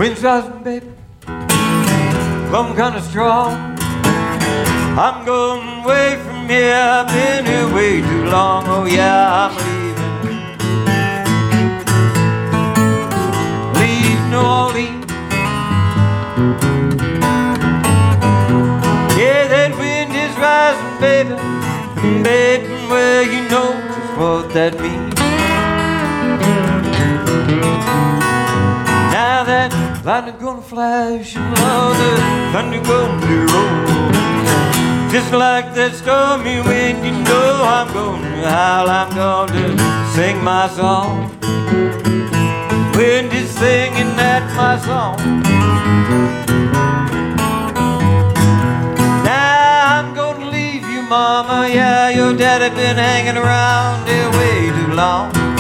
Wind's rising, baby, blowing kind of strong. I'm going away from here, I've been here way too long. Oh yeah, I'm leaving. Leave New Orleans. Yeah, that wind is rising, baby, baby, well, you know just what that means. Now that lightning gonna flash and all the thunder gonna be roll. Just like that stormy wind, you know I'm gonna howl, I'm gonna sing my song. Wind is singing at my song. Now I'm gonna leave you, mama, yeah, your daddy been hanging around here way too long.